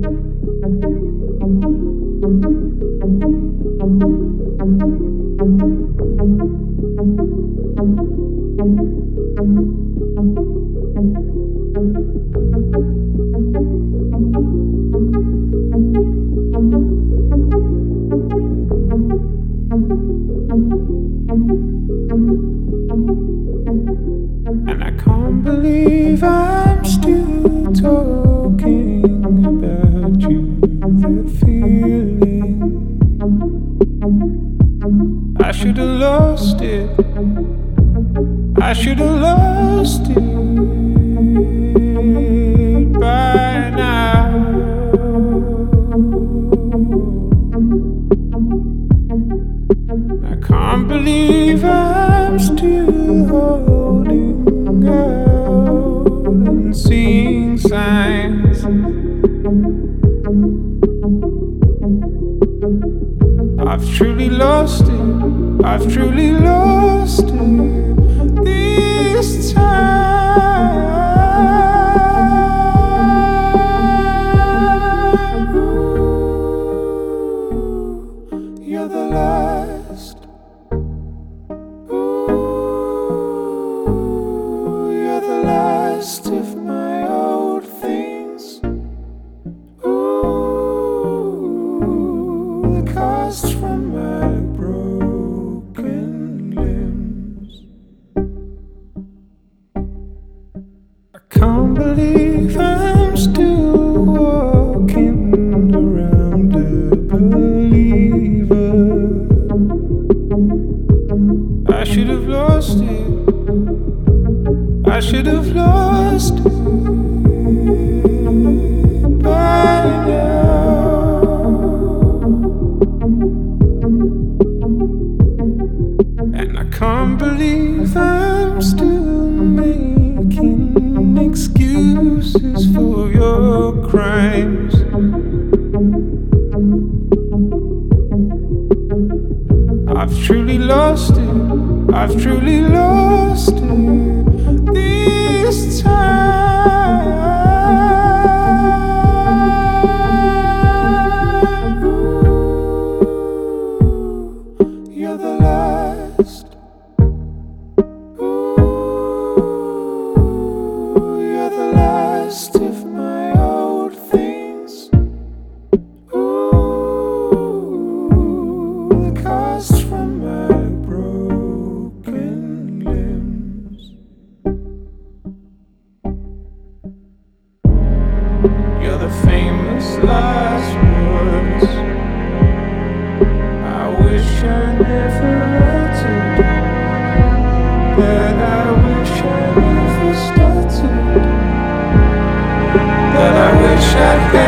And I can't believe I'm still talking about you. That feeling, I should have lost it. I should have lost it by now. I can't believe I'm still holding out and seeing signs. I've truly lost it. I've truly lost it this time. Ooh, you're the last. Ooh, you're the last of my old things. Ooh, the cost from my broken limbs. I can't believe I'm still walking around a believer. I should have lost it. I should have lost it by now. And I can't believe I'm still making excuses for your crimes. I've truly lost it. I've truly lost it this time. Ooh, you're the last. Ooh, you're the last of my old things. Ooh, the cost from my broken limbs. You're the famous last words. I wish I never uttered, that I wish I never started, that I wish I'd